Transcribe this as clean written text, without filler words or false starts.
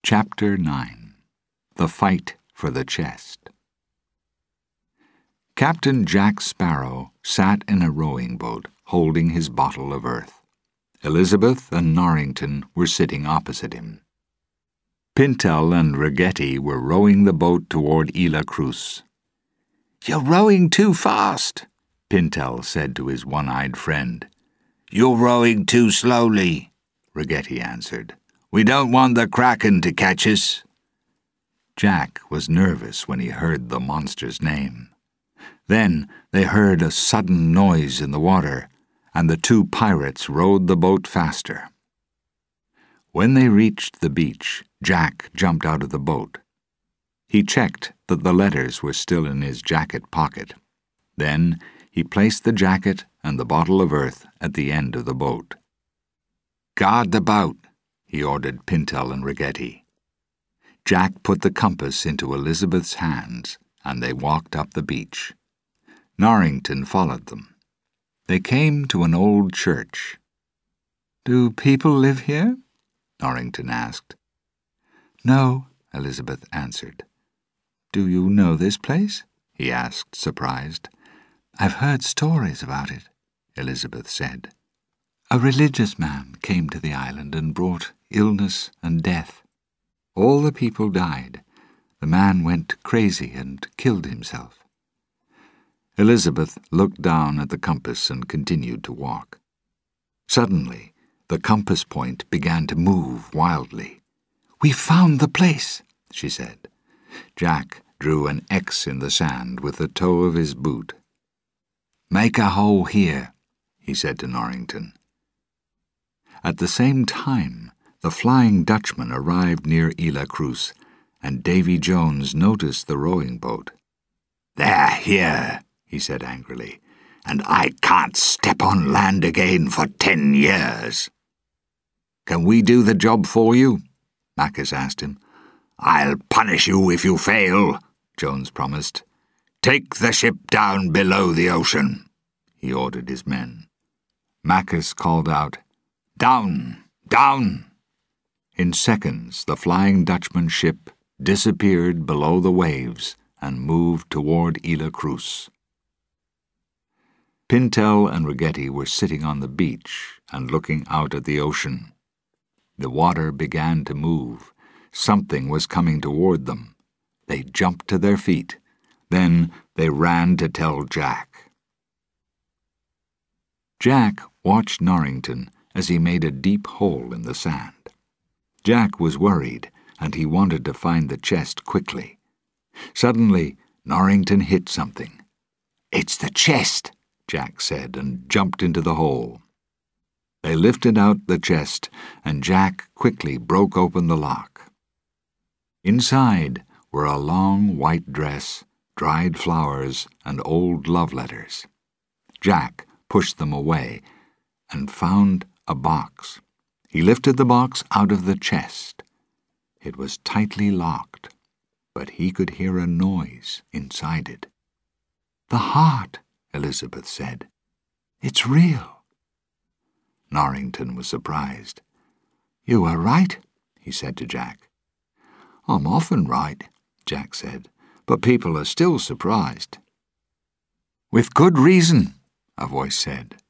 Chapter 9. The Fight for the Chest. Captain Jack Sparrow sat in a rowing boat, holding his bottle of earth. Elizabeth and Norrington were sitting opposite him. Pintel and Ragetti were rowing the boat toward Isla Cruz. "You're rowing too fast," Pintel said to his one-eyed friend. "You're rowing too slowly," Ragetti answered. "We don't want the Kraken to catch us." Jack was nervous when he heard the monster's name. Then they heard a sudden noise in the water, and the two pirates rowed the boat faster. When they reached the beach, Jack jumped out of the boat. He checked that the letters were still in his jacket pocket. Then he placed the jacket and the bottle of earth at the end of the boat. "Guard the boat," he ordered Pintel and Ragetti. Jack put the compass into Elizabeth's hands, and they walked up the beach. Norrington followed them. They came to an old church. "Do people live here?" Norrington asked. "No," Elizabeth answered. "Do you know this place?" he asked, surprised. "I've heard stories about it," Elizabeth said. "A religious man came to the island and brought illness and death. All the people died. The man went crazy and killed himself." Elizabeth looked down at the compass and continued to walk. Suddenly, the compass point began to move wildly. "We've found the place," she said. Jack drew an X in the sand with the toe of his boot. "Make a hole here," he said to Norrington. At the same time, the Flying Dutchman arrived near Isla Cruz, and Davy Jones noticed the rowing boat. "They're here," he said angrily, "and I can't step on land again for 10 years. "Can we do the job for you?" Macus asked him. "I'll punish you if you fail," Jones promised. "Take the ship down below the ocean," he ordered his men. Macus called out, "Down! Down!" In seconds, the Flying Dutchman's ship disappeared below the waves and moved toward Isla Cruz. Pintel and Ragetti were sitting on the beach and looking out at the ocean. The water began to move. Something was coming toward them. They jumped to their feet. Then they ran to tell Jack. Jack watched Norrington as he made a deep hole in the sand. Jack was worried, and he wanted to find the chest quickly. Suddenly, Norrington hit something. "It's the chest," Jack said, and jumped into the hole. They lifted out the chest, and Jack quickly broke open the lock. Inside were a long white dress, dried flowers, and old love letters. Jack pushed them away and found a box. He lifted the box out of the chest. It was tightly locked, but he could hear a noise inside it. "The heart," Elizabeth said. "It's real." Norrington was surprised. "You were right," he said to Jack. "I'm often right," Jack said, "but people are still surprised." "With good reason," a voice said.